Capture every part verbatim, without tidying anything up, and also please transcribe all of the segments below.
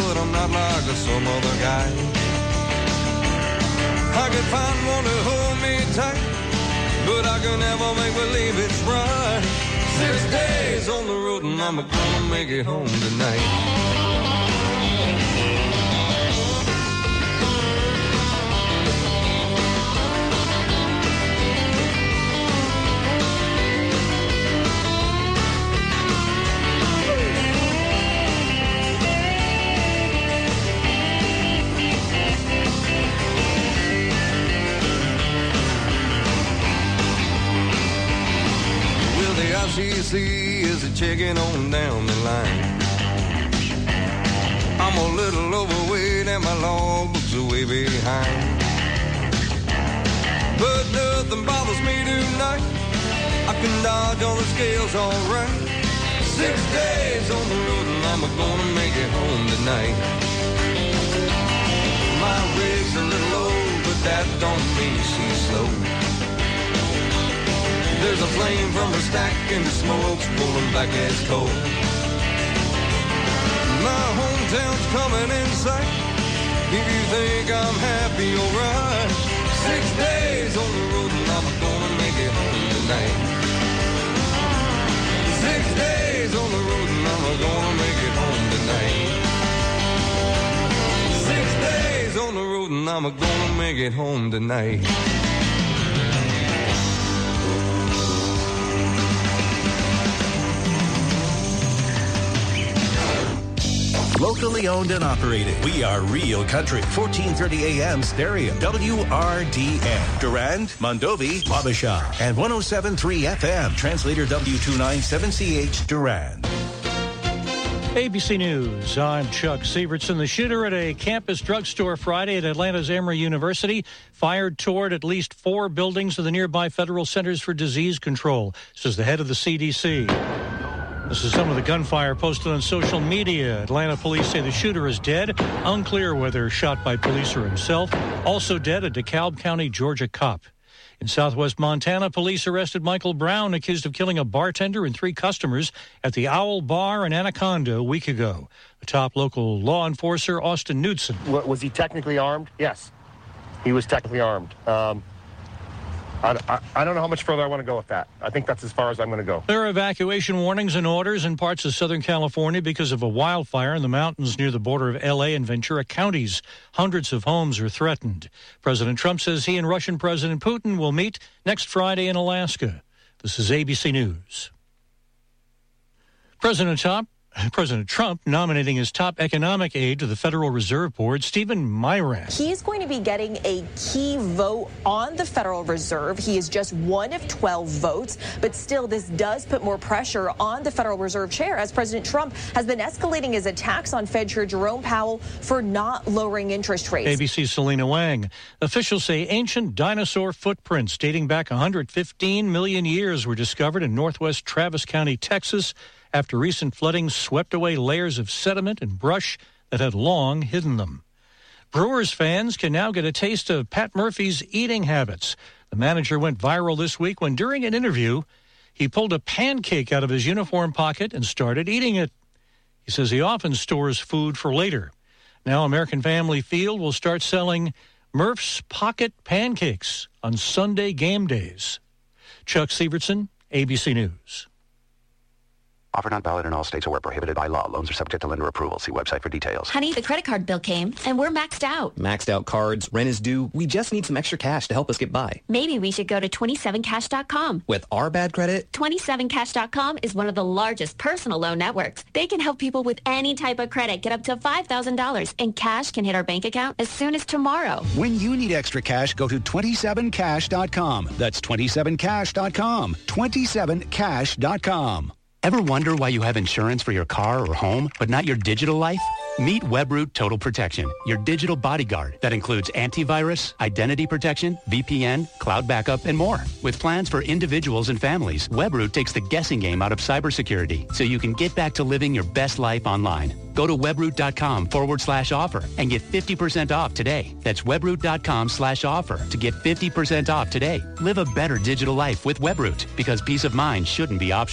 but I'm not like some other guy. I could find one to hold me tight, but I can never make believe it's right. Six days on the road and I'm gonna make it home tonight. I C is a checking on down the line. I'm a little overweight and my logbook's are way behind. But nothing bothers me tonight. I can dodge all the scales all right. Six days on the road and I'm gonna make it home tonight. My rig's a little old, but that don't mean she's slow. There's a flame from her stack and the smoke's pulling back as coal. My hometown's coming in sight. If you think I'm happy, alright. Six days on the road and I'm gonna make it home tonight. Six days on the road and I'm gonna make it home tonight. Six days on the road and I'm gonna make it home tonight. Locally owned and operated. We are Real Country. fourteen thirty A M stereo. W R D N. Durand, Mondovi, Wabasha. And one oh seven point three F M. Translator W two ninety-seven C H. Durand. A B C News. I'm Chuck Sievertson. The shooter at a campus drugstore Friday at Atlanta's Emory University fired toward at least four buildings of the nearby Federal Centers for Disease Control, says the head of the C D C. This is some of the gunfire posted on social media. Atlanta police say the shooter is dead. Unclear whether shot by police or himself. Also dead, a DeKalb County, Georgia cop. In southwest Montana, police arrested Michael Brown, accused of killing a bartender and three customers at the Owl Bar in Anaconda a week ago. The top local law enforcer, Austin Knudsen. Was he technically armed? Yes, he was technically armed. Um, I, I, I don't know how much further I want to go with that. I think that's as far as I'm going to go. There are evacuation warnings and orders in parts of Southern California because of a wildfire in the mountains near the border of L A and Ventura counties. Hundreds of homes are threatened. President Trump says he and Russian President Putin will meet next Friday in Alaska. This is A B C News. President Trump President Trump nominating his top economic aide to the Federal Reserve Board, Stephen Miran. He's going to be getting a key vote on the Federal Reserve. He is just one of twelve votes, but still this does put more pressure on the Federal Reserve chair as President Trump has been escalating his attacks on Fed Chair Jerome Powell for not lowering interest rates. A B C's Selena Wang. Officials say ancient dinosaur footprints dating back one hundred fifteen million years were discovered in northwest Travis County, Texas, after recent flooding swept away layers of sediment and brush that had long hidden them. Brewers fans can now get a taste of Pat Murphy's eating habits. The manager went viral this week when, during an interview, he pulled a pancake out of his uniform pocket and started eating it. He says he often stores food for later. Now American Family Field will start selling Murph's Pocket Pancakes on Sunday game days. Chuck Sievertson, A B C News. Offer not valid in all states or where prohibited by law. Loans are subject to lender approval. See website for details. Honey, the credit card bill came, and we're maxed out. Maxed out cards, rent is due. We just need some extra cash to help us get by. Maybe we should go to twenty-seven cash dot com. With our bad credit? twenty-seven cash dot com is one of the largest personal loan networks. They can help people with any type of credit get up to five thousand dollars, and cash can hit our bank account as soon as tomorrow. When you need extra cash, go to twenty-seven cash dot com. That's twenty-seven cash dot com. twenty-seven cash dot com. Ever wonder why you have insurance for your car or home, but not your digital life? Meet Webroot Total Protection, your digital bodyguard that includes antivirus, identity protection, V P N, cloud backup, and more. With plans for individuals and families, Webroot takes the guessing game out of cybersecurity so you can get back to living your best life online. Go to webroot.com forward slash offer and get fifty percent off today. That's webroot.com slash offer to get fifty percent off today. Live a better digital life with Webroot because peace of mind shouldn't be optional.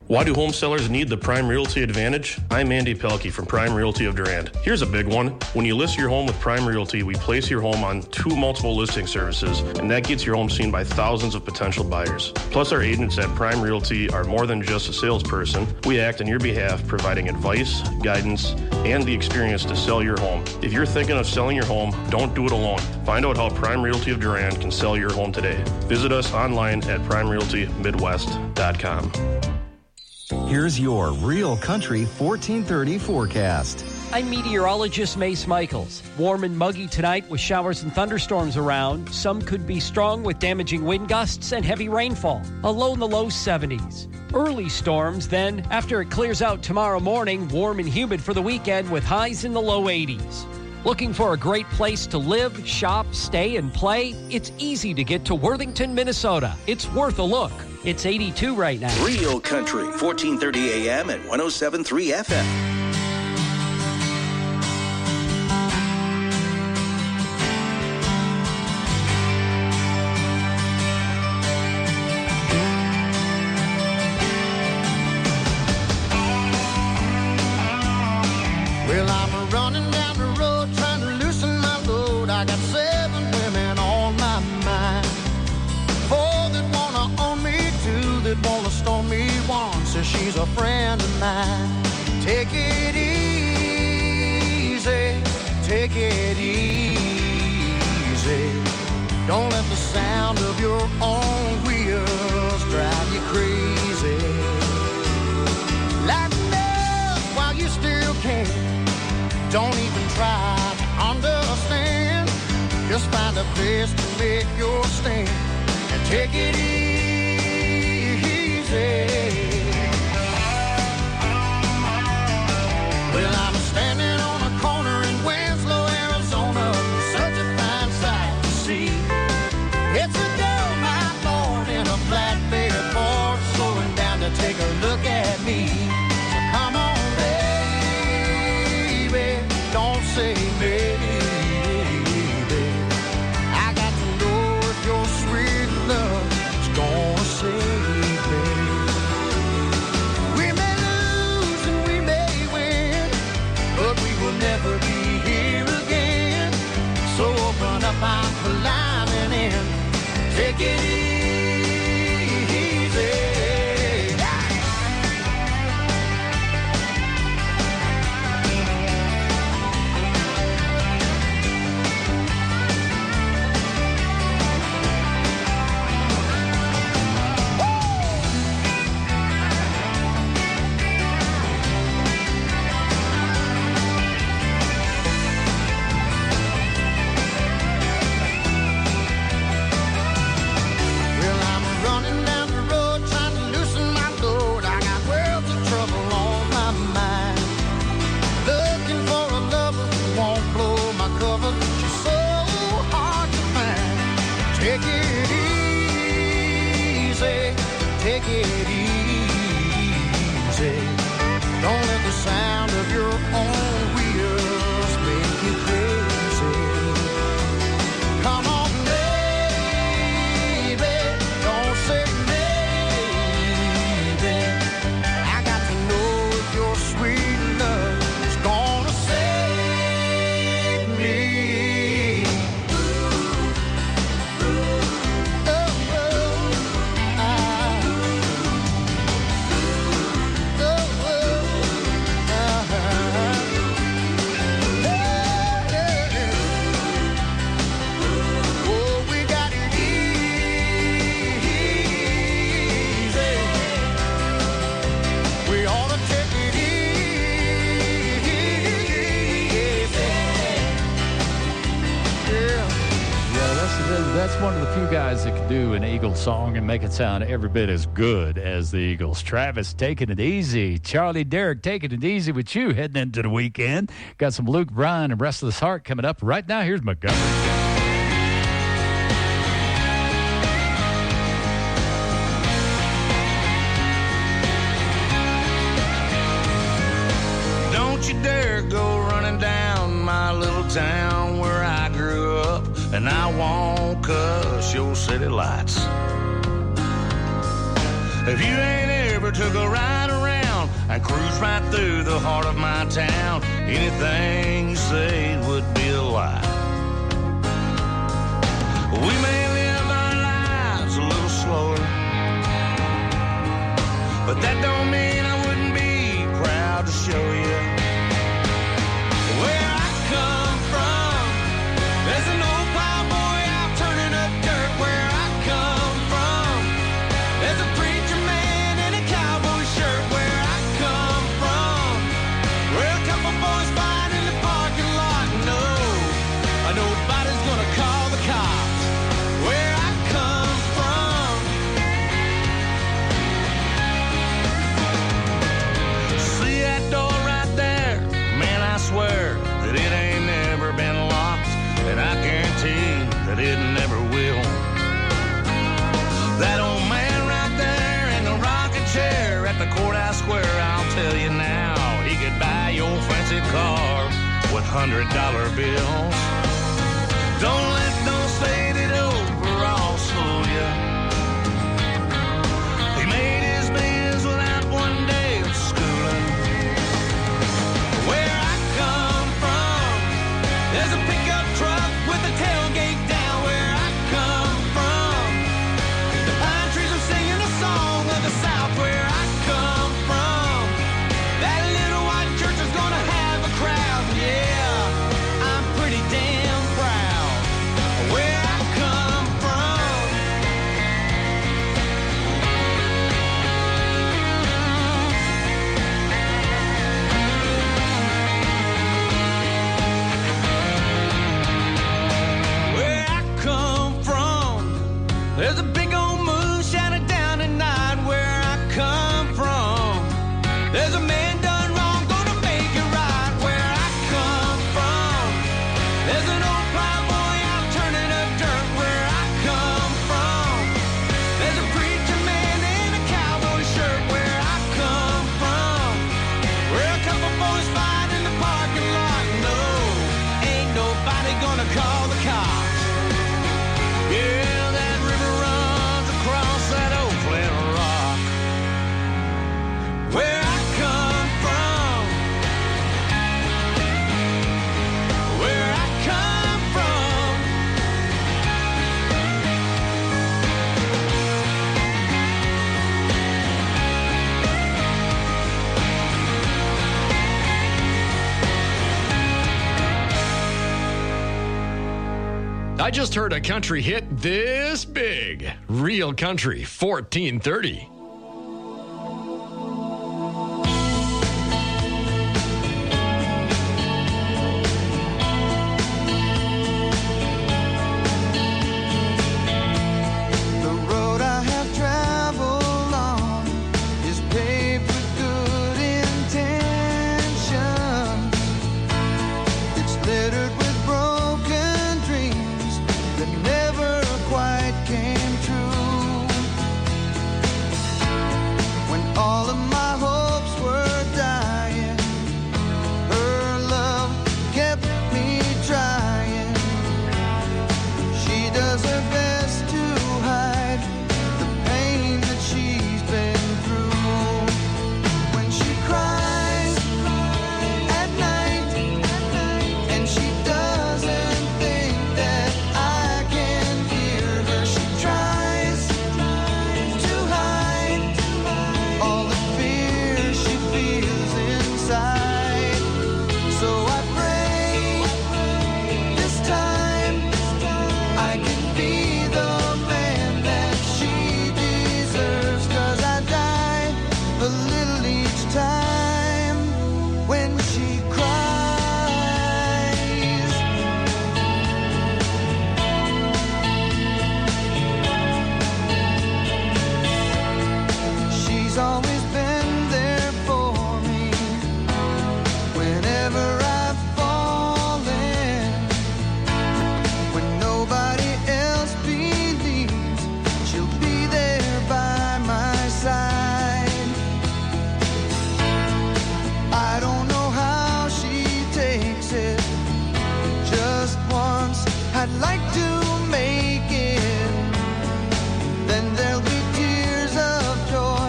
Why do home sellers need the Prime Realty Advantage? I'm Andy Pelkey from Prime Realty of Durand. Here's a big one. When you list your home with Prime Realty, we place your home on two multiple listing services, and that gets your home seen by thousands of potential buyers. Plus, our agents at Prime Realty are more than just a salesperson. We act on your behalf, providing advice, guidance, and the experience to sell your home. If you're thinking of selling your home, don't do it alone. Find out how Prime Realty of Durand can sell your home today. Visit us online at prime realty midwest dot com. Here's your Real Country fourteen thirty forecast. I'm meteorologist Mace Michaels. Warm and muggy tonight with showers and thunderstorms around. Some could be strong with damaging wind gusts and heavy rainfall. A low in the low seventies. Early storms, then after it clears out tomorrow morning, warm and humid for the weekend with highs in the low eighties. Looking for a great place to live, shop, stay, and play? It's easy to get to Worthington, Minnesota. It's worth a look. It's eighty-two right now. Real Country, fourteen thirty A M and one oh seven point three F M. Well, I'm running down the road trying to loosen my load. I got seven women on my mind. Four that wanna own me, two that wanna stone me, one says she's a friend of mine. Take it easy, take it easy. Don't let the sound of your own wheels drive you crazy. Lighten up while you still can. Don't even try to understand. Just find a place to make your stand and take it easy. Well, I'm standing on a corner in Winslow, Arizona, such a fine sight to see. It's a girl, my lord, in a flatbed Ford, slowing down to take a look at me. So come on, baby, don't say maybe. I got to know if your sweet love is gonna save me. We may lose and we may win, but we will never be here again. So open up our climbing in, take it easy. Take it easy. Don't let the sound of your own wheels make you crazy. Come on, baby, don't say maybe. I got to know if your sweet love is gonna save me. That's one of the few guys that can do an Eagles song and make it sound every bit as good as the Eagles. Travis, taking it easy. Charlie Derrick, taking it easy with you heading into the weekend. Got some Luke Bryan and Restless Heart coming up. Right now, here's Montgomery. Don't you dare go running down my little town where I grew up, and I won't cuss your city lights. If you ain't ever took a ride around and cruise right through the heart of my town, anything you say would be a lie. We may live our lives a little slower, but that don't mean I wouldn't be proud to show you where I come from. There's an old plowboy out turning up dirt where I come from. There's a preacher man in a cowboy shirt where I come from. Where a couple boys fight in the parking lot. No, nobody's gonna call the cops where I come from. See that door right there? Man, I swear that it ain't never been locked, and I guarantee that it never will. That old man right there in the rocking chair at the courthouse square, I'll tell you now, he could buy your fancy car with hundred dollar bills. Don't let those faded overalls fool you. He made his biz without one day of schooling. Where I come from, there's a pickup truck with a tailgate down where I come from. The pine trees are singing a song of the South where I come from. That little white church is gonna have a crowd, yeah, I'm pretty damn proud where I come from. Where I come from, there's a big old moon shining down at night where I come from. There's a man done wrong, gonna make it right where I come from. There's an old plowboy out turning up dirt where I come from. There's a preacher man in a cowboy shirt where I come from. Where a couple boys fight in the parking lot. No, ain't nobody gonna call the cops. Yeah, that river runs across that old flat rock. Where I come from, where I come from. I just heard a country hit this big. Real Country fourteen thirty. The road I have traveled on is paved with good intentions. It's littered with broken dreams that never quite came true. When all of my hopes were dying, her love kept me trying. She does her best to hide the pain that she's been through. When she cries at night and she doesn't think that I can hear her, she tries to hide all the fear she feels inside. So I pray this time I can be the man that she deserves, 'cause I die a little each time when she cries. She's always been there for me whenever I've fallen. When nobody else believes, she'll be there by my side. I don't know how she takes it. Just once I'd like to make it. Then there'll be tears of joy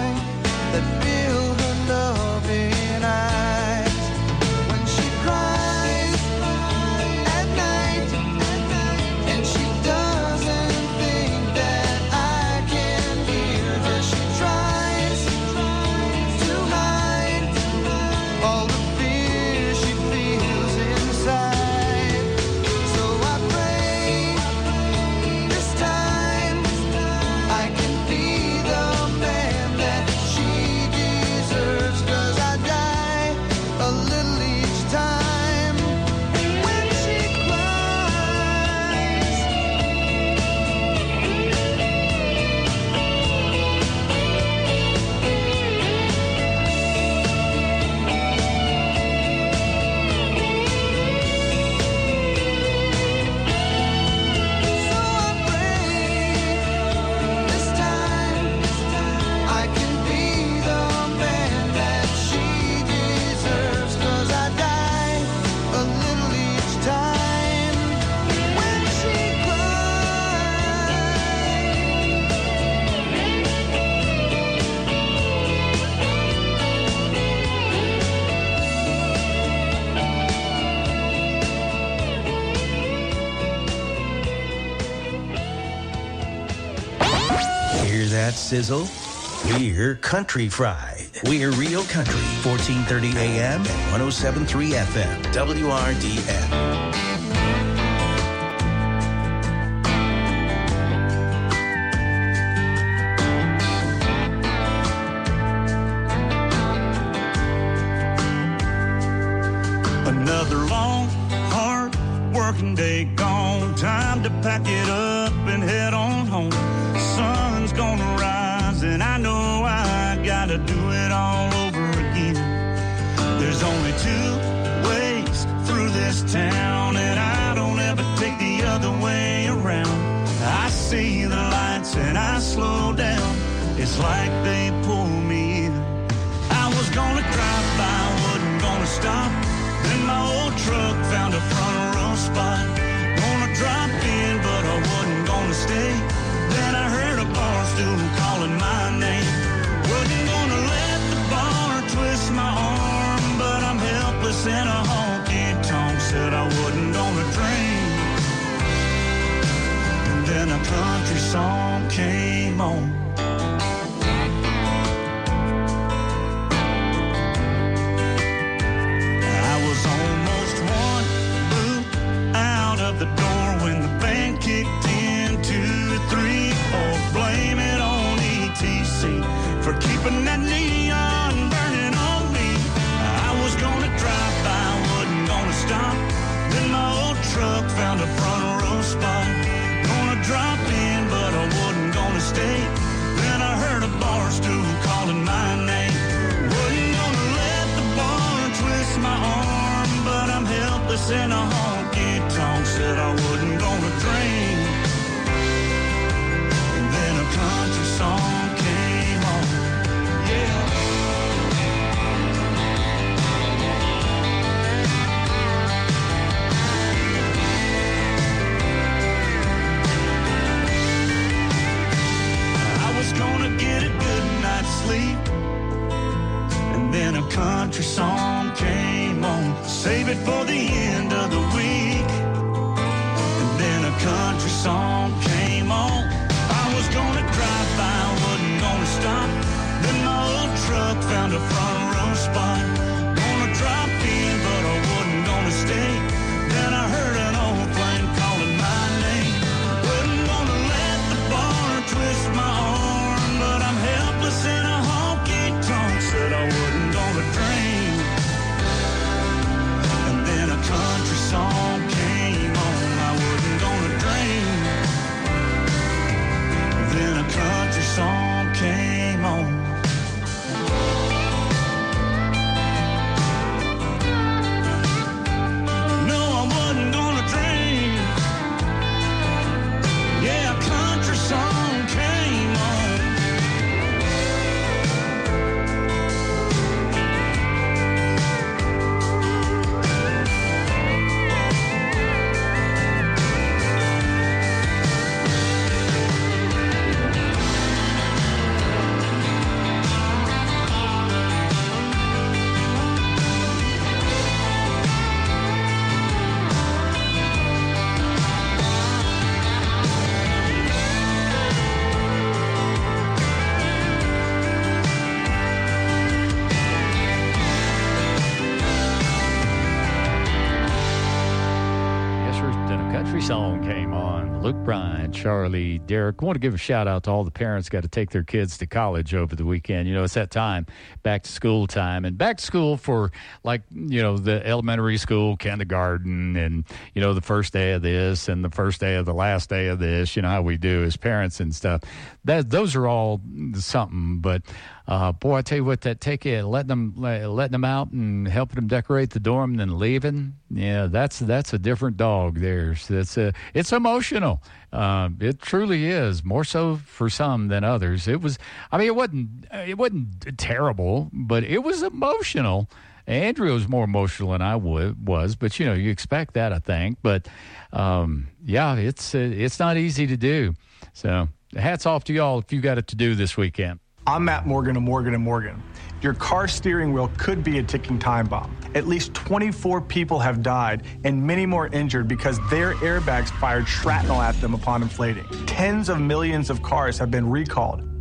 that sizzle? We're Country Fried. We're Real Country, fourteen thirty A M and one oh seven point three F M, W R D N. Another long, hard working day gone. Time to pack it up and head on home. Sun's gonna rise and I know I gotta do it all over again. There's only two ways through this town and I don't ever take the other way around. I see the lights and I slow down. It's like they pull me in. I was gonna drive by, wasn't gonna stop. Then my old truck found a front row spot. Gonna drop in, but I wasn't gonna stay. Then I heard a bar stool calling my name. Wasn't gonna let the bar twist my arm, but I'm helpless in a honky-tonk. Said I wasn't gonna drink. And then a country song came on. The door when the band kicked in, two, three, four. Blame it on E T C for keeping that neon burning on me. I was gonna drive by, wasn't gonna stop. Then my old truck found a front row spot. Gonna drop in, but I wasn't gonna stay. Then I heard a bar stool calling my name. Wasn't gonna let the bar twist my arm, but I'm helpless in a honky-tonk. Said I wasn't gonna drink. And then a country song came on. Yeah. I was gonna get a good night's sleep. And then a country song came on. Save it for the end of the week. Country song came on. I was gonna drive by, wasn't gonna stop. Then my old truck found a front row spot. Gonna drop in, but I wasn't gonna stay. Then I heard an old flame calling my name. Wasn't gonna let the bar twist my arm, but I'm helpless in a honky-tonk. Said I wasn't gonna drink. And then a country song came on. I wasn't gonna drink. Then a country song came on. No, I wasn't gonna drink. Yeah, a country song came on. Song came on. Luke Bryan, Charlie, Derek. I want to give a shout out to all the parents got to take their kids to college over the weekend. You know, it's that time, back to school time, and back to school for like, you know, the elementary school, kindergarten, and, you know, the first day of this and the first day of the last day of this, you know, how we do as parents and stuff. That, those are all something, but Uh, boy, I tell you what, that take it, letting them, letting them out and helping them decorate the dorm, and then leaving. Yeah, that's that's a different dog. There's that's a it's emotional. Uh, it truly is, more so for some than others. It was, I mean, it wasn't it wasn't terrible, but it was emotional. Andrea was more emotional than I would, was, but you know, you expect that, I think. But um, yeah, it's uh, it's not easy to do. So hats off to y'all if you got it to do this weekend. I'm Matt Morgan of Morgan and Morgan. Your car steering wheel could be a ticking time bomb. At least twenty-four people have died and many more injured because their airbags fired shrapnel at them upon inflating. Tens of millions of cars have been recalled.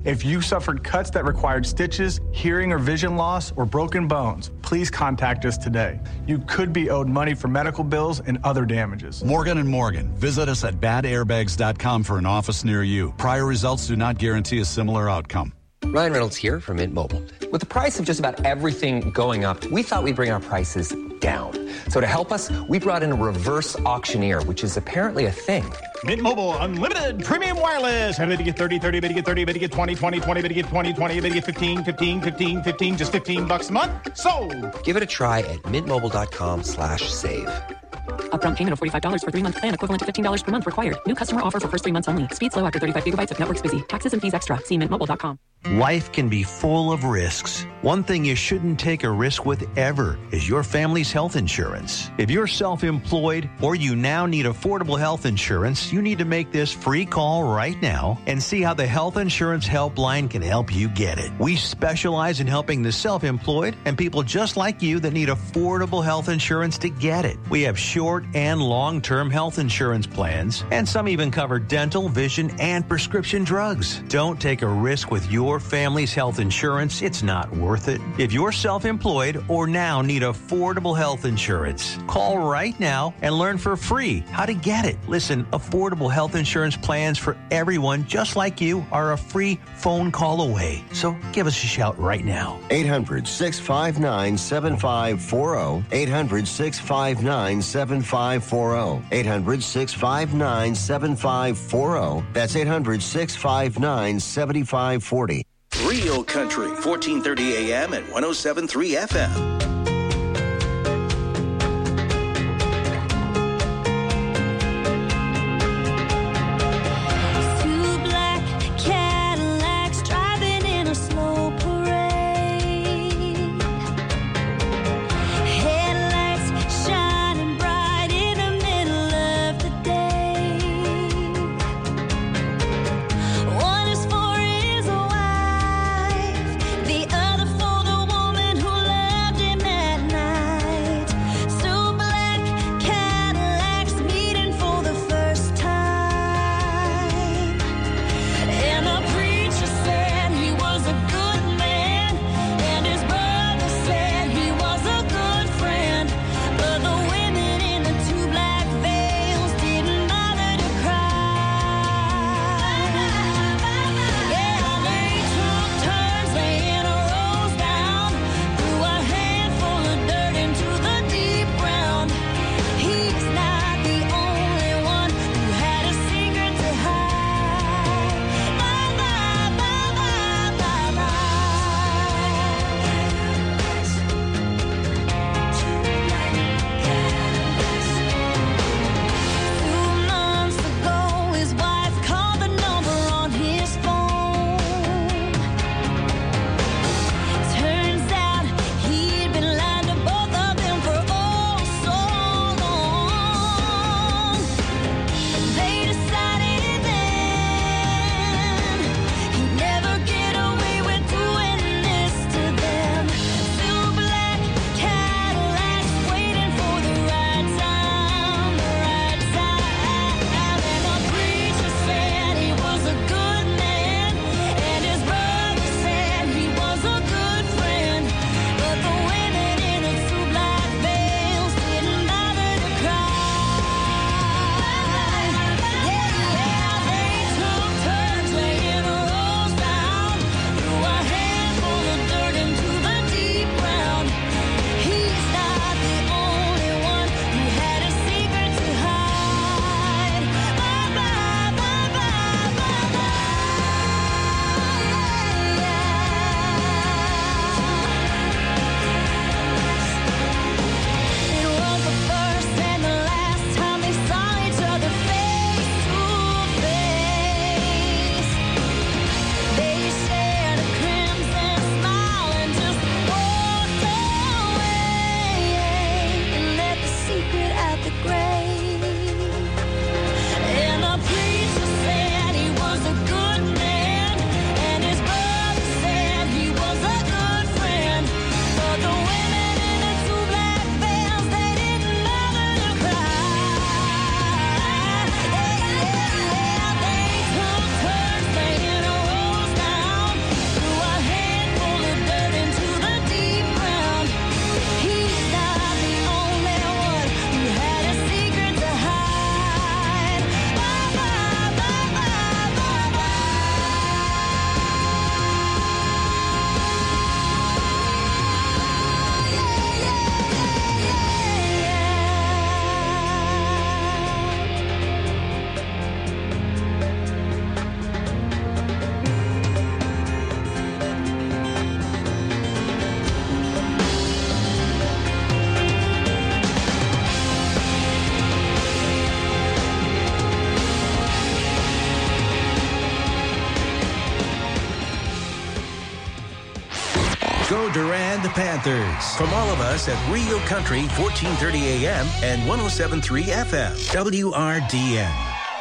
If you suffered cuts that required stitches, hearing or vision loss, or broken bones, please contact us today. You could be owed money for medical bills and other damages. Morgan and Morgan. Visit us at bad airbags dot com for an office near you. Prior results do not guarantee a similar outcome. Ryan Reynolds here from Mint Mobile. With the price of just about everything going up, we thought we'd bring our prices down. So to help us, we brought in a reverse auctioneer, which is apparently a thing. Mint Mobile Unlimited Premium Wireless. How did you get thirty, thirty, bet you get thirty, bet you get twenty, twenty, twenty, bet you get twenty, twenty, bet you get fifteen, fifteen, fifteen, fifteen, just fifteen bucks a month? Sold! Give it a try at mintmobile.com slash save. Upfront payment of forty-five dollars for three-month plan equivalent to fifteen dollars per month required. New customer offer for first three months only. Speed slow after thirty-five gigabytes if network's busy. Taxes and fees extra. See mint mobile dot com. Life can be full of risks. One thing you shouldn't take a risk with ever is your family's health insurance. If you're self-employed or you now need affordable health insurance, you need to make this free call right now and see how the Health Insurance Helpline can help you get it. We specialize in helping the self-employed and people just like you that need affordable health insurance to get it. We have short and long-term health insurance plans, and some even cover dental, vision, and prescription drugs. Don't take a risk with your family's health insurance. It's not worth it. If you're self-employed or now need affordable health insurance, call right now and learn for free how to get it. Listen, affordable health insurance plans for everyone just like you are a free phone call away. So give us a shout right now. eight hundred, six five nine, seven five four zero. eight hundred, six five nine, seven five four zero. eight hundred, six five nine, seven five four zero. That's eight hundred, six five nine, seven five four zero. Real Country, fourteen thirty A M and one oh seven point three F M. The other for the woman who loved him Durand Panthers. From all of us at Real Country, fourteen thirty A M and one oh seven point three F M, W R D N.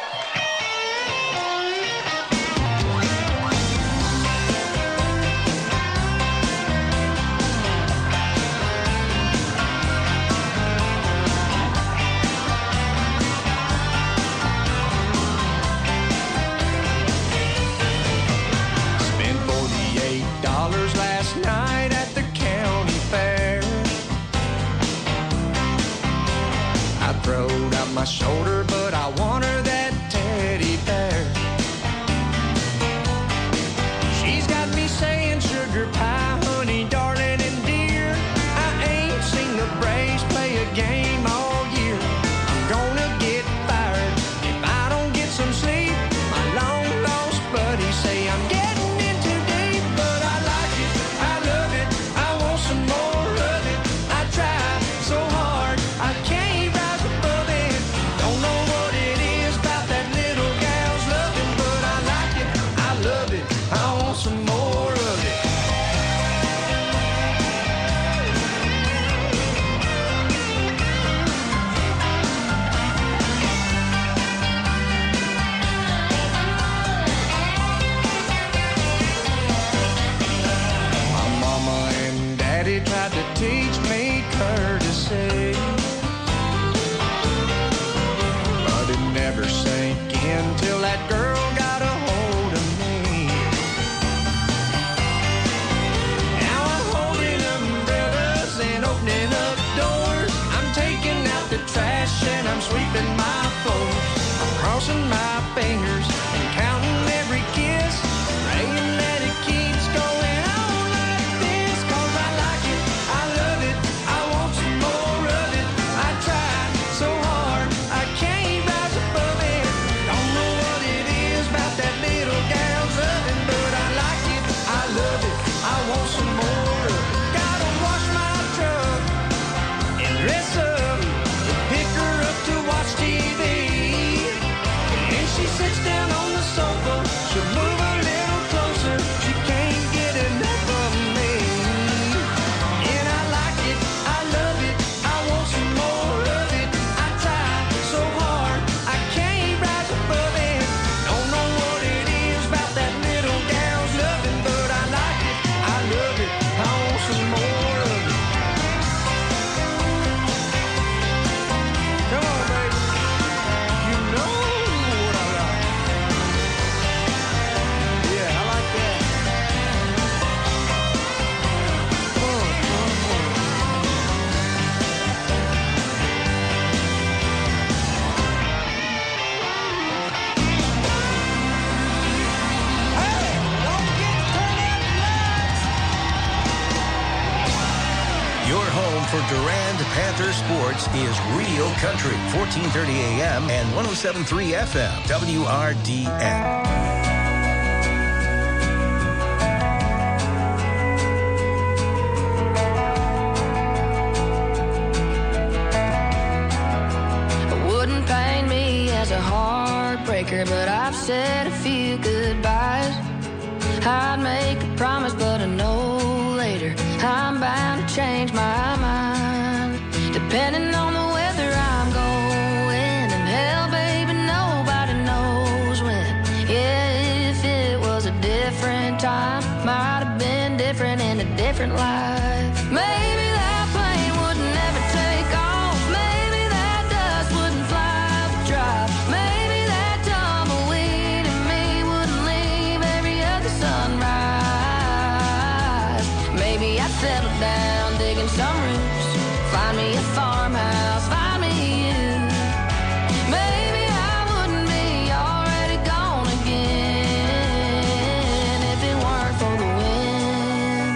Shoulder, but I want her that teddy bear. She's got me saying sugar pie, honey, darling, and dear. I ain't seen the Braves play a game all year. I'm gonna get fired if I don't get some sleep. My long lost buddies say I'm getting in too deep, but I like it, I love it, I want some more of it. I try so hard, I can't rise above it. Don't know what it is about that little gal's loving, but I like it, I love it, I want some more of it. My mama and daddy tried to teach me courtesy, but it never sank in till that girl got a hold of me. Now I'm holding umbrellas and opening up doors. I'm taking out the trash and I'm sweeping my floors. I'm crossing my fingers and counting every kiss, praying that it keeps going on like this. 'Cause I like it, I love it, I want some more of it. I tried so hard, I can't rise above it. Don't know what it is about that little gal's oven, but I like it, I love it, I want some more of it. Gotta wash my truck and dress up, pick her up to watch T V. And she sits down on the sofa, she'll move a little closer, she can't get enough of me. And I like it, I love it, I want some more of it. I try so hard, I can't rise above it. Don't know what it is about that little gal's loving, but I like it, I love it, I want some more of it. Come on, baby, you know what I like. Yeah, I like that. Fun, fun, fun. Your home for Durand Panther sports is Real Country, fourteen thirty A M and one oh seven point three F M, W R D N. Wouldn't paint me as a heartbreaker, but I've said a few goodbyes. I'd make a promise, but I know later I'm bound to change my mind. Depending on the weather I'm going, and hell, baby, nobody knows when. Yeah, if it was a different time, might have been different in a different life. Maybe that plane would never take off. Maybe that dust wouldn't fly the drive. Maybe that tumbleweed in me wouldn't leave every other sunrise. Maybe I'd settle down digging some roots, find me a farmhouse, find me you. Maybe I wouldn't be already gone again if it weren't for the wind.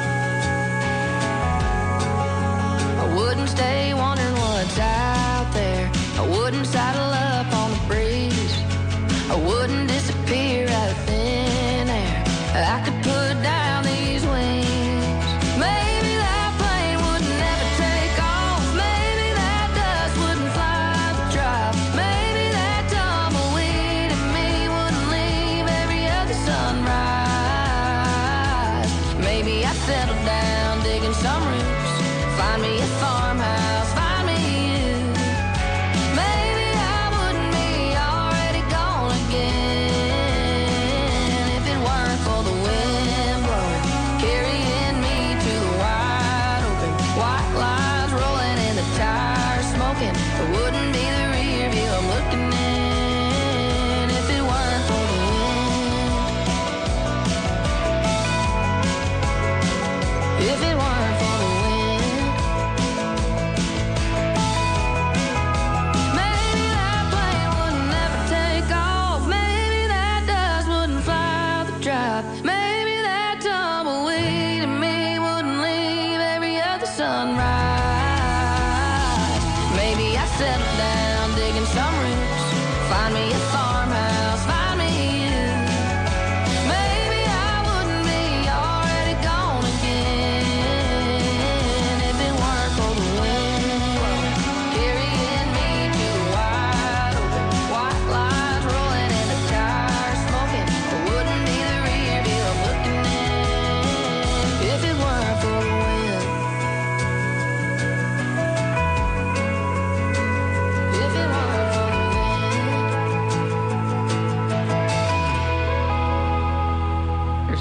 I wouldn't stay wondering what's out there. I wouldn't saddle up on the breeze. I wouldn't disappear out of thin air. I could put down these wings. Maybe that plane would never take off. Maybe that dust wouldn't fly the drive. Maybe that tumbleweed in me wouldn't leave every other sunrise. Maybe I'd settle down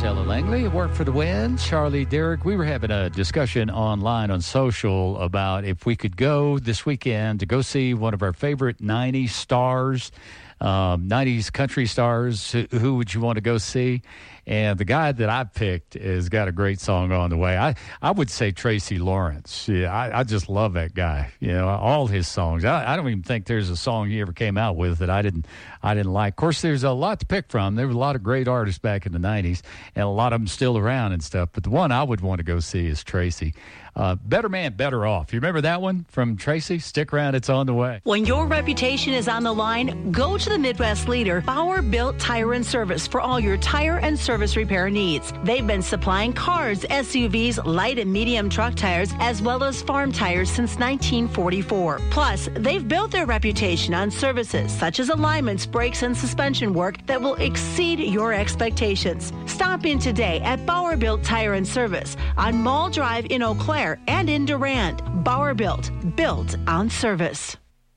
Ella Langley, Work for the Win, Charlie Derrick. We were having a discussion online on social about if we could go this weekend to go see one of our favorite nineties stars, um, nineties country stars. Who, who would you want to go see? And the guy that I picked has got a great song on the way. I, I would say Tracy Lawrence. Yeah, I, I just love that guy. You know, all his songs. I, I don't even think there's a song he ever came out with that I didn't I didn't like. Of course, there's a lot to pick from. There were a lot of great artists back in the nineties, and a lot of them still around and stuff. But the one I would want to go see is Tracy. Uh, Better Man, Better Off. You remember that one from Tracy? Stick around. It's on the way. When your reputation is on the line, go to the Midwest leader, Bauer Built Tire and Service, for all your tire and service repair needs. They've been supplying cars, S U Vs, light and medium truck tires, as well as farm tires since nineteen forty-four. Plus, they've built their reputation on services such as alignments, brakes, and suspension work that will exceed your expectations. Stop in today at Bauer Built Tire and Service on Mall Drive in Eau Claire and in Durand. Bauer Built, built on service.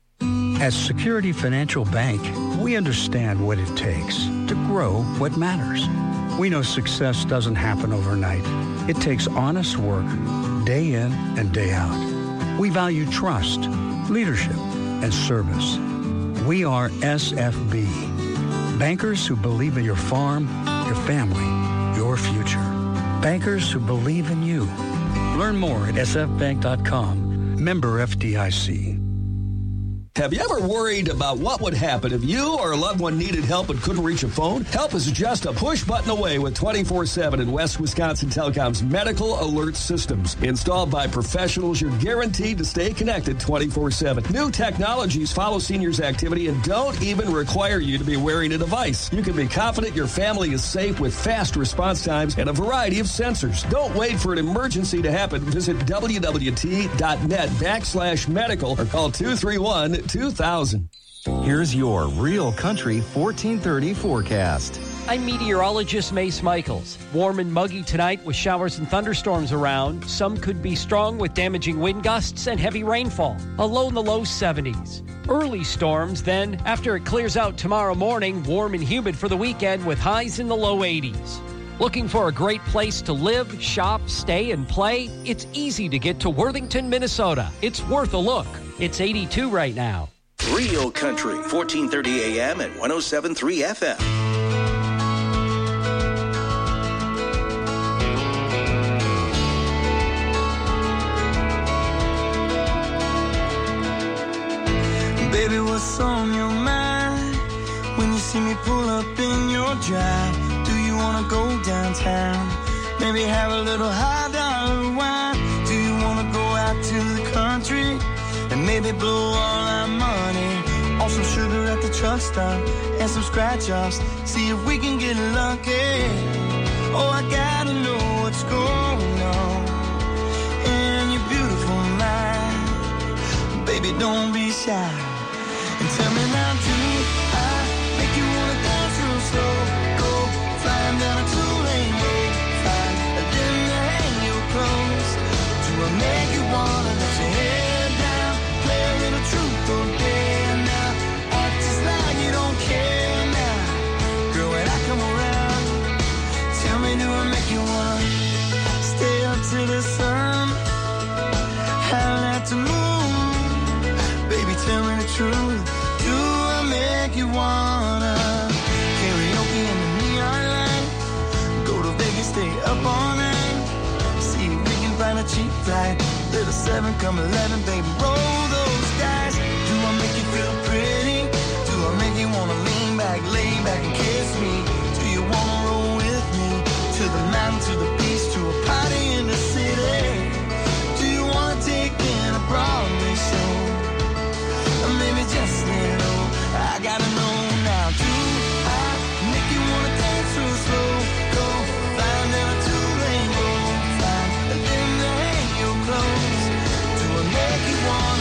As Security Financial Bank, we understand what it takes to grow what matters. We know success doesn't happen overnight. It takes honest work, day in and day out. We value trust, leadership, and service. We are S F B, bankers who believe in your farm, your family, your future. Bankers who believe in you. Learn more at s f bank dot com. Member F D I C. Have you ever worried about what would happen if you or a loved one needed help but couldn't reach a phone? Help is just a push button away with twenty-four seven in West Wisconsin Telecom's medical alert systems. Installed by professionals, you're guaranteed to stay connected twenty-four seven. New technologies follow seniors' activity and don't even require you to be wearing a device. You can be confident your family is safe with fast response times and a variety of sensors. Don't wait for an emergency to happen. Visit w w t dot net backslash medical or call two three one two thousand. Here's your Real Country fourteen thirty forecast. I'm meteorologist Mace Michaels. Warm and muggy tonight with showers and thunderstorms around. Some could be strong with damaging wind gusts and heavy rainfall. A low in the low seventies. Early storms, then after it clears out tomorrow morning, warm and humid for the weekend with highs in the low eighties. Looking for a great place to live, shop, stay, and play? It's easy to get to Worthington, Minnesota. It's worth a look. It's eighty-two right now. Real Country, fourteen thirty a.m. and one oh seven point three F M. Baby, what's on your mind when you see me pull up in your drive? Do you wanna go downtown? Maybe have a little high dollar wine? Do you wanna go out to the country and maybe blow all our money on some sugar at the truck stop and some scratch offs? See if we can get lucky. Oh, I gotta know what's going on in your beautiful mind. Baby, don't be shy. And tell me now, do I make you wanna dance real slow? Go flying down a two-lane road, fine, and then you hang your clothes. Do I make you wanna let your head down, play a little truth or dare now, act just like you don't care now? Girl, when I come around, tell me, do I make you wanna stay up to the sun, howl at the moon? Baby, tell me the truth. Do I make you wanna karaoke in the neon light? Go to Vegas, stay up all night. See if we can find a cheap flight. Little seven, come eleven, baby, roll those dice. Do I make you feel pretty? Do I make you wanna lean back, lay back and kiss me? Do you wanna roll with me to the mountain, to the beach, to a party in the city? Do you wanna take in a Broadway show? Or maybe just little, I gotta know now. Do I make you wanna dance real slow? Go flying down a two-lane road, fine, and then hang your clothes. Do I make you wanna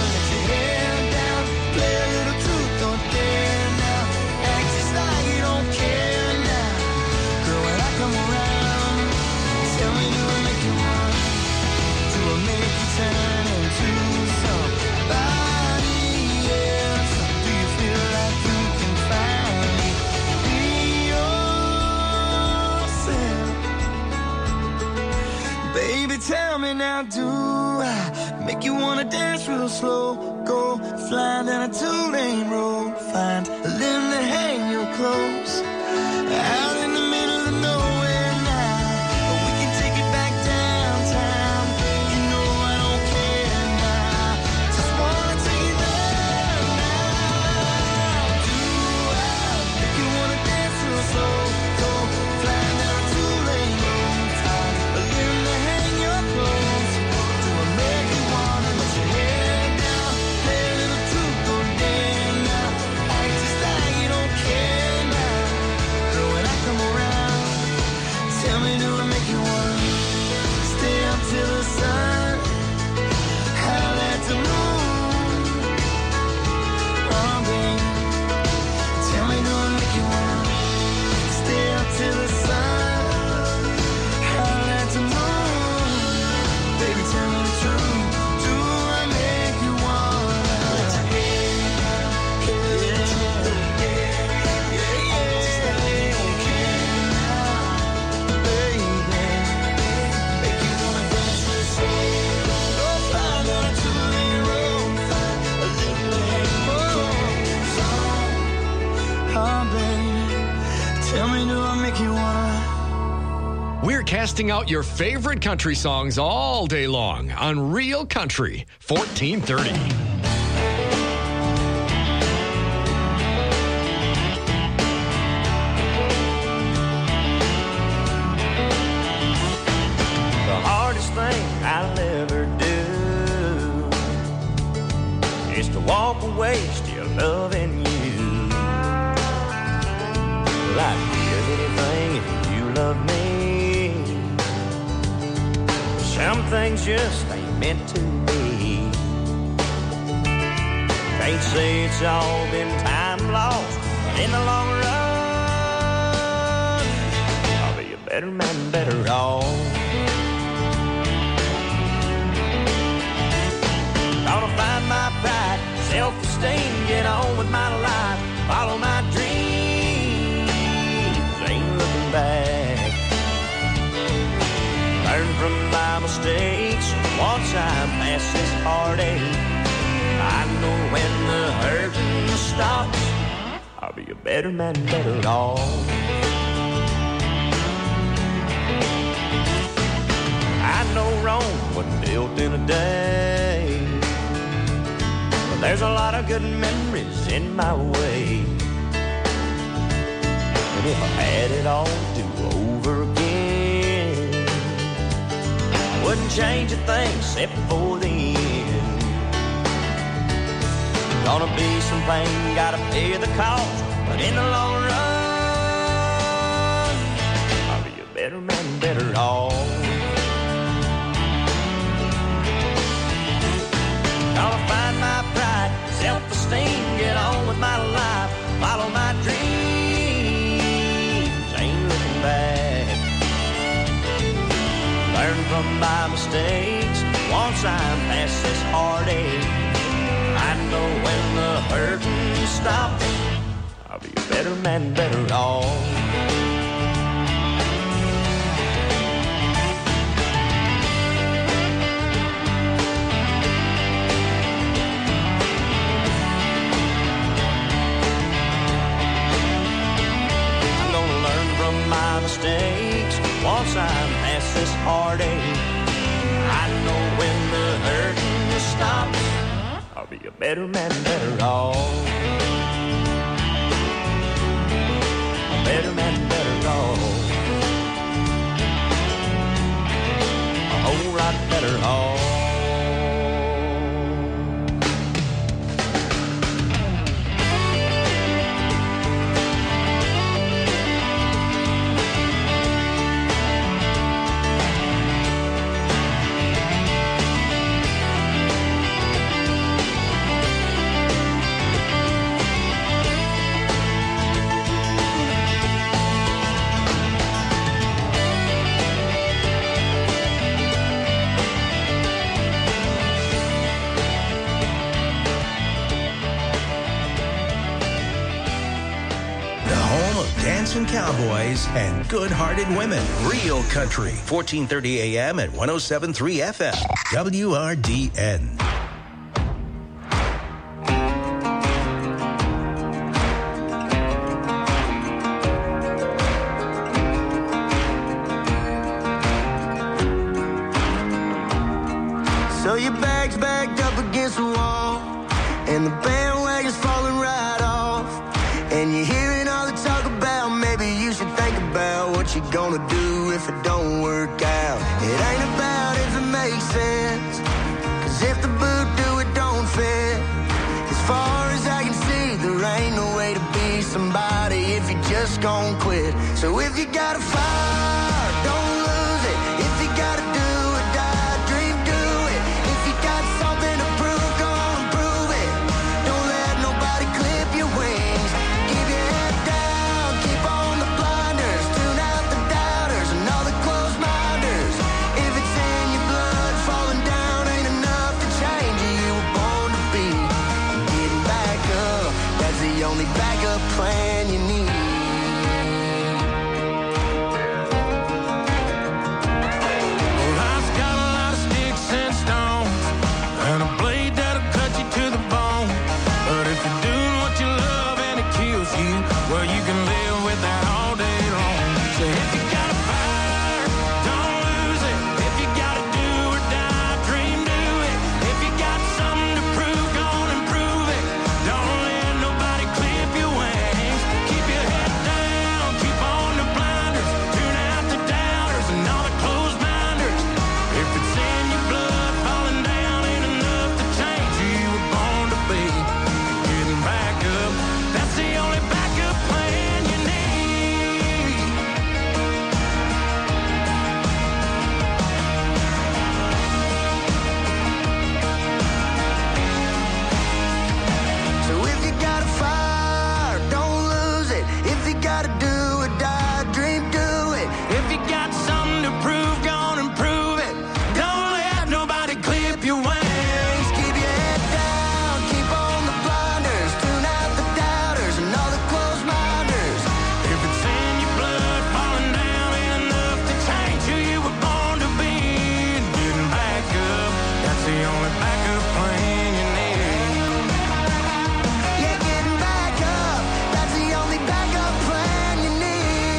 I do? I make you wanna dance real slow. Go flying down a two-lane road. Find a limb to hang your clothes. Out in the middle of nowhere now. We can take it back downtown. You know I don't care now. Just wanna take you there now. Do I make you wanna dance real slow? Go flying down a two-lane road. Find a limb to hang your clothes. Do I make you wanna let your hair down? Play a little truth or dare now. Act just like you don't care now. Girl, when I come around, tell me, do I make you wanna stay up till the sun? Howl at the moon. Oh, baby, tell me, do I make you wanna stay up till the sun? Howl at the moon. Baby, tell me the truth. Do I make you wanna let your hair down? Play a little truth or dare. Yeah, yeah, just like you don't care now. Baby, make you wanna dance real slow. Go fly down a two-lane road. Find a little hang clothes on. Oh, baby, tell me, do I make you wanna? We're casting out your favorite country songs all day long on Real Country fourteen thirty. The hardest thing I'll ever do is to walk away still loving you. Well, I'd give anything if you love me. Some things just ain't meant to be. Can't say it's all been time lost, but in the long run, I'll be a better man, better off. Gonna find my pride, self-esteem, get on with my life, follow my dreams, ain't looking back. Learn from my mistakes, once I'm past this heartache, I know when the hurting stops, I'll be a better man, better off. I know Rome wasn't built in a day, but there's a lot of good memories in my way. And if I had it all to do over again, I wouldn't change a thing except for the end. Gonna be some pain, gotta pay the cost, but in the long run, I'll be a better man, better off. Gonna find my pride, self-esteem, get on with my life, follow my dreams, ain't looking back. Learn from my mistakes, once I'm past this heartache, I know when the hurting stops, I'll be a better man, better off. My mistakes, once I'm past this heartache, I know when the hurting stops, I'll be a better man, better off. A better man, better off. A whole lot better off. dancing cowboys, and good-hearted women. Real Country, fourteen thirty A M at one oh seven point three F M. W R D N. So your bag's backed up against the wall, and the bandwagon's falling right off, and you're hearing all the talk about maybe you should think about what you're gonna do if it don't work out. It ain't about if it makes sense, cause if the boot do it don't fit. As far as I can see, there ain't no way to be somebody if you just gon' quit. So if you got a fire, don't lose it. If you gotta do or die, dream, do it. If you got something to prove, go on and prove it. Don't let nobody clip your wings. Keep your head down, keep on the blinders. Tune out the doubters and all the closed minders. If it's in your blood, falling down ain't enough to change you. You were born to be. Getting back up, that's the only backup plan you need. Well, you can live with that all day long. So if you got a fire, don't lose it. If you got to do or die, dream, do it. If you got something to prove, go on and prove it. Don't let nobody clip your wings. Keep your head down, keep on the blinders. Tune out the doubters and all the closed minders. If it's in your blood, falling down ain't enough to change who you were born to be. Getting back up, that's the only backup plan you need. So if you got a fire, don't lose it. If you gotta do or die, dream, do it. If you got something to prove, go on and prove it. Don't let nobody clip your wings. Keep your head down, keep on the blinders. Tune out the doubters and all the closed minders. If it's in your blood, falling down ain't enough to change who you were born to be. And getting back up, that's the only backup plan you need. Yeah, getting back up, that's the only backup plan you need.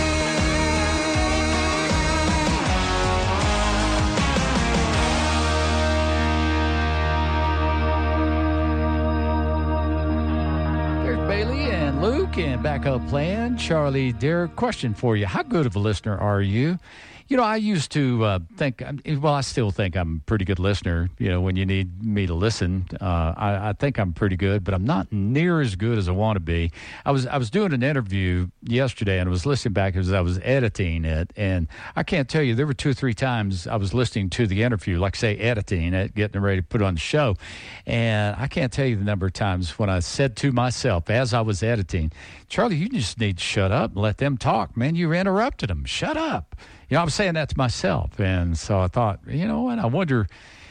There's Bailey and Luke and backup plan. Charlie, Derek, question for you. How good of a listener are you? You know, I used to uh, think, well, I still think I'm a pretty good listener. You know, when you need me to listen, uh, I, I think I'm pretty good, but I'm not near as good as I want to be. I was I was doing an interview yesterday, and I was listening back as I was editing it, and I can't tell you, there were two or three times I was listening to the interview, like say editing it, getting ready to put it on the show, and I can't tell you the number of times when I said to myself as I was editing, Charlie, you just need to shut up and let them talk. Man, you interrupted them. Shut up. You know, I'm saying that to myself. And so I thought, you know what, I wonder,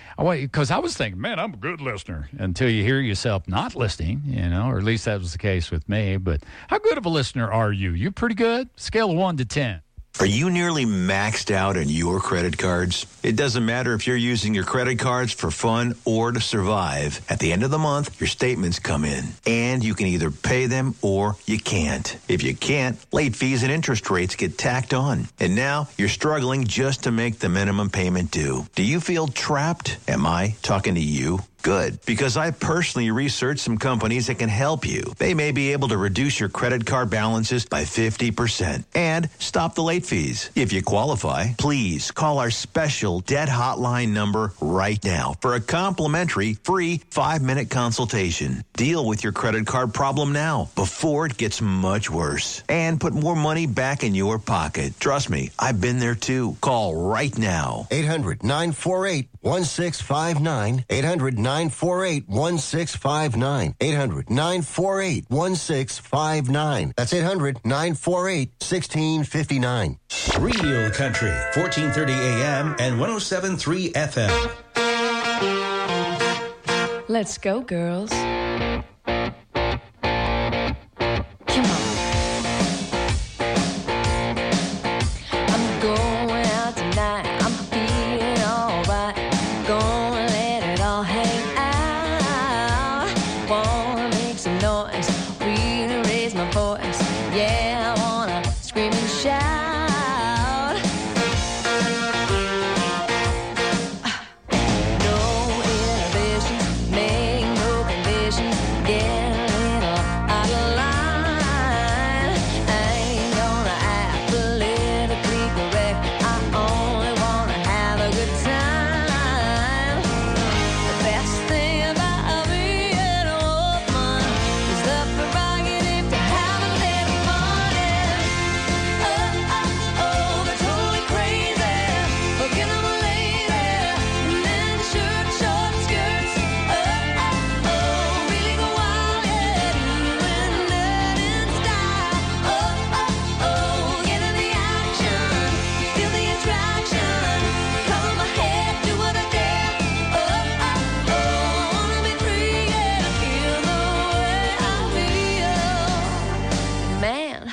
I because I was thinking, man, I'm a good listener until you hear yourself not listening, you know, or at least that was the case with me. But how good of a listener are you? You pretty good? Scale of one to ten. Are you nearly maxed out on your credit cards? It doesn't matter if you're using your credit cards for fun or to survive. At the end of the month, your statements come in, and you can either pay them or you can't. If you can't, late fees and interest rates get tacked on. And now you're struggling just to make the minimum payment due. Do you feel trapped? Am I talking to you? Good, because I personally researched some companies that can help you. They may be able to reduce your credit card balances by fifty percent and stop the late fees. If you qualify, please call our special debt hotline number right now for a complimentary free five-minute consultation. Deal with your credit card problem now before it gets much worse and put more money back in your pocket. Trust me, I've been there too. Call right now. eight hundred nine four eight one six five nine. eight hundred nine four eight one six five nine. eight hundred nine four eight one six five nine. That's eight hundred nine four eight one six five nine. Real Country, fourteen thirty A M and one oh seven point three F M. Let's go, girls. Come on.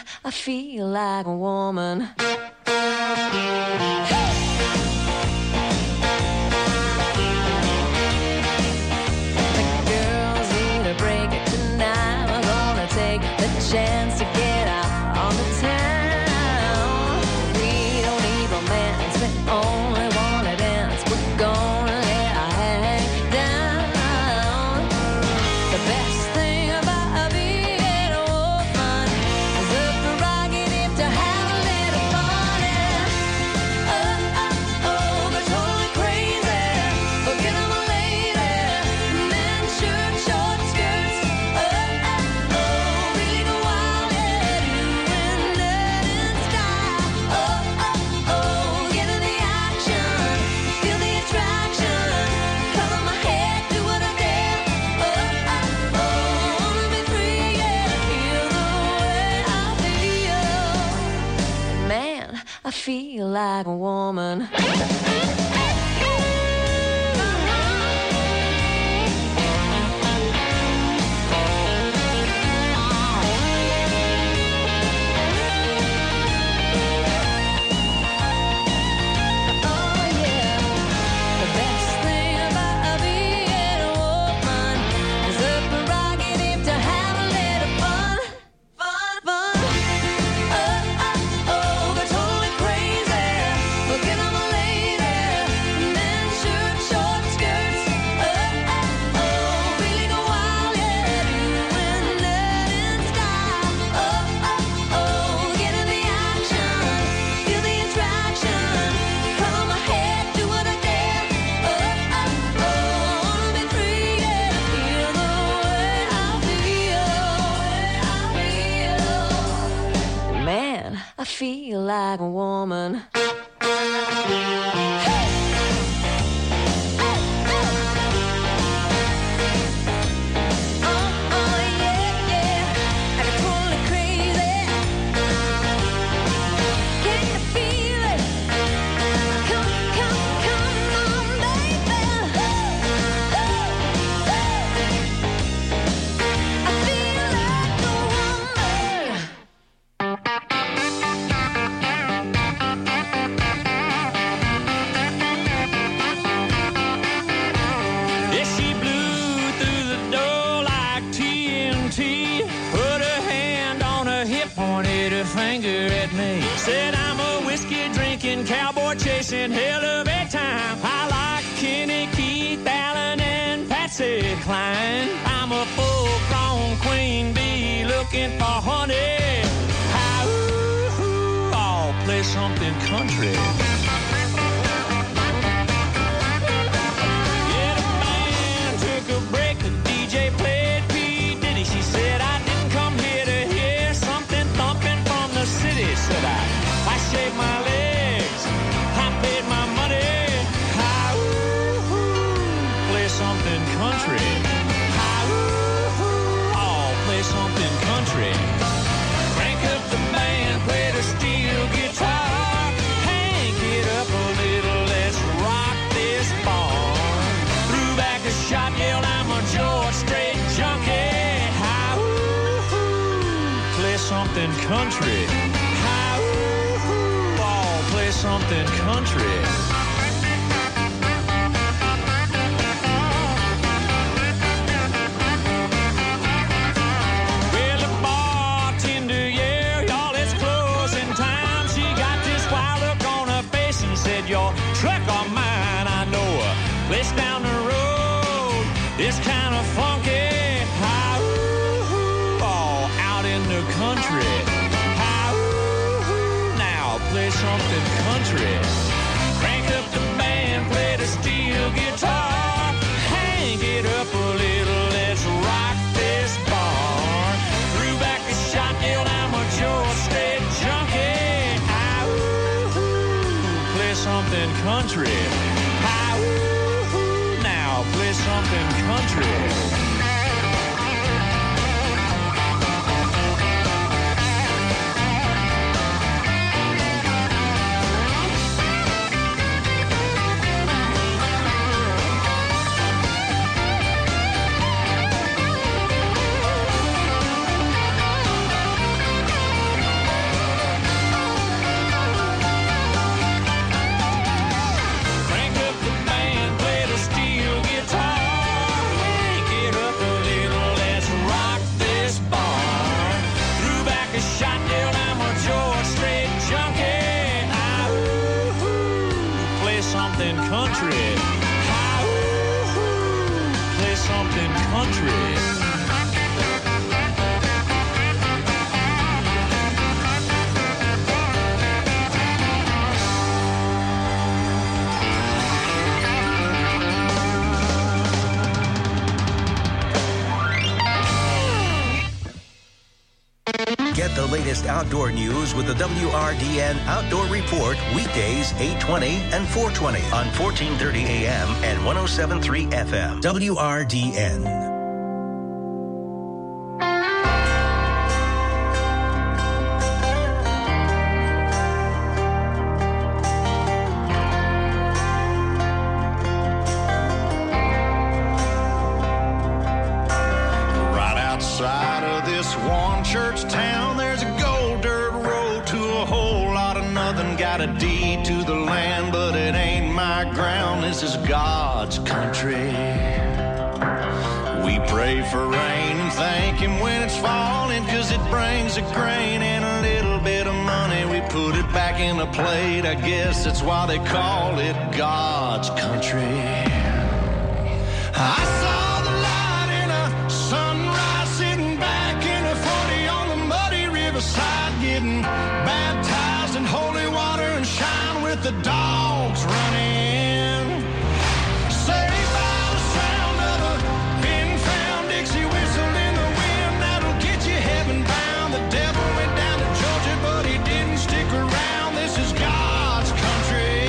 I feel like a woman. Chance to get out on the town. We don't need romance, we only want to dance. We're gonna let our hang down. The best thing about being a woman is the prerogative to have a little fun. And oh, oh, oh, they're totally crazy. Forget I'm a lady. Men shirt, short skirts. Oh, oh, oh, really go wild, yeah, doing that in style. Oh, oh, oh, get in the action, feel the attraction, color my hair, do what I dare. Oh, oh, oh, wanna be free, yeah, feel the way I feel. Man, I feel like a woman. I feel like a woman. Hell of a time. I like Kenny, Keith, Allen, and Patsy Cline. I'm a full-grown queen bee looking for honey. How, ooh, ooh, I'll play something country. Yeah, the band took a break. The D J played P. Diddy. She said, I didn't come here to hear something thumping from the city. Said I, I shaved my legs. Paid my money. How, ooh, ooh, play something country. How, ooh, ooh, I'll play something country. Crank up the band, play the steel guitar. Hank it up a little, let's rock this barn. Threw back a shot, yelled, I'm a George Strait junkie. How, ooh, ooh, play something country. Something country. Well, the bartender, yeah, y'all, it's closing time. She got this wild look on her face and said, your truck or mine, I know a place down the road. It's kind of funky. How, ooh, ooh, all out in the country. Play something country. Crank up the band, play the steel guitar. Hang it up a little, let's rock this barn. Threw back a shot, yelled, I'm a George Strait junkie. Ah, ooh, ooh, play something country. Ah, ooh, ooh, now play something country. country. Ooh, play something country. Get the latest outdoor news with the W R D N Outdoor Report weekdays eight twenty and four twenty on fourteen thirty A M and one oh seven point three F M. W R D N. Church town, there's a gold dirt road to a whole lot of nothing. Got a deed to the land, but it ain't my ground. This is God's country. We pray for rain and thank Him when it's falling, cause it brings a grain and a little bit of money. We put it back in a plate, I guess that's why they call it God's country. I saw side getting baptized in holy water and shine with the dogs running. Saved by the sound of a pin-found Dixie whistle in the wind that'll get you heaven bound. The devil went down to Georgia, but he didn't stick around. This is God's country.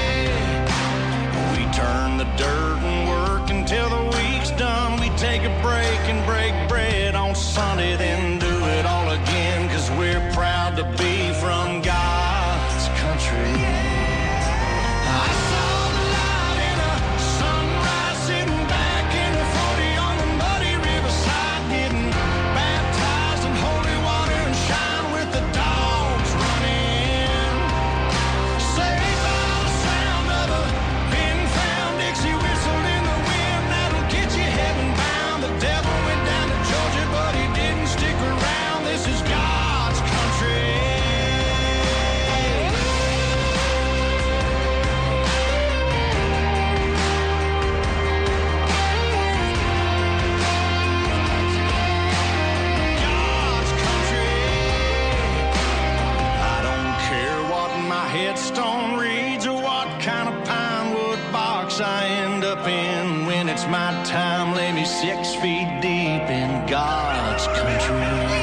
We turn the dirt and work until the week's done. We take a break and break bread on Sunday, then do it all again, cause we're proud to be from God's country. I saw the light in a sunrise, sitting back in a forty on the muddy riverside, getting baptized in holy water and shine with the dogs running. Saved by the sound of a pin-found Dixie whistle in the wind that'll get you heaven bound. The devil went down to Georgia, but he didn't stick around. This is God's country. God's country. I don't care what my headstone reads or what kind of pine wood box I end up in. When it's my time, lay me six feet deep in God's country.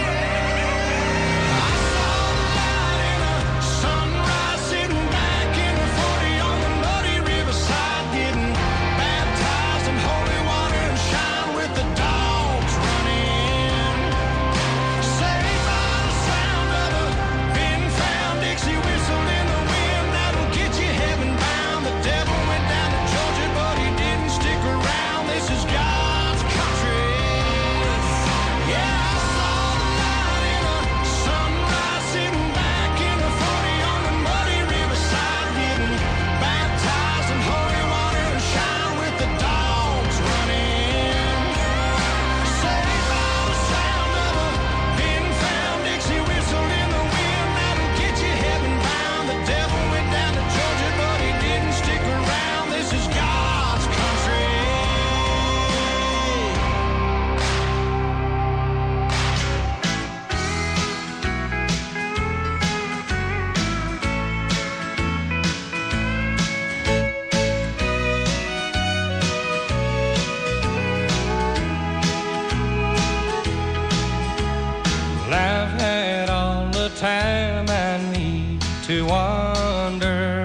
Time I need to wonder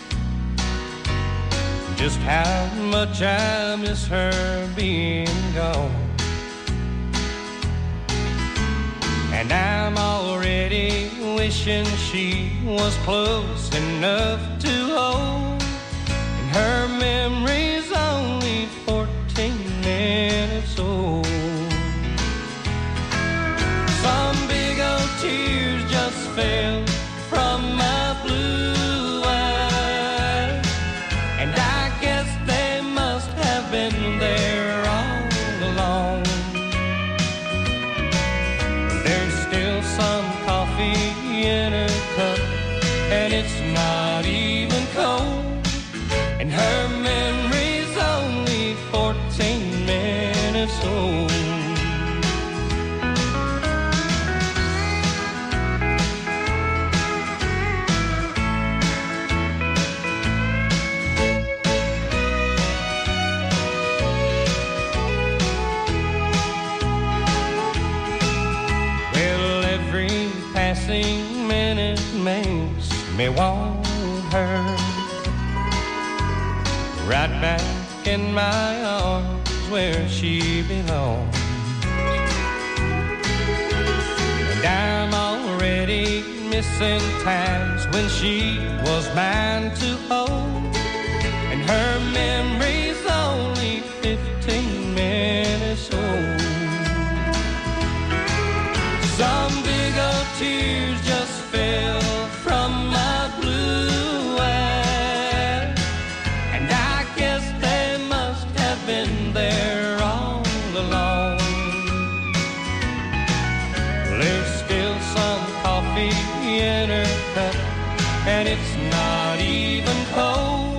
just how much I miss her being gone. And I'm already wishing she was close enough to hold. And her memory's only fourteen minutes old. Some big old tears just fell from my blue eyes, and I guess they must have been there all along. There's still some coffee in her cup, and it's not even cold, and her passing minute makes me want her right back in my arms where she belongs. And I'm already missing times when she was mine to hold, and her memory's only fifteen minutes old. Some big old tears just fell from my blue eyes, and I guess they must have been there all along. There's still some coffee in her cup, and it's not even cold.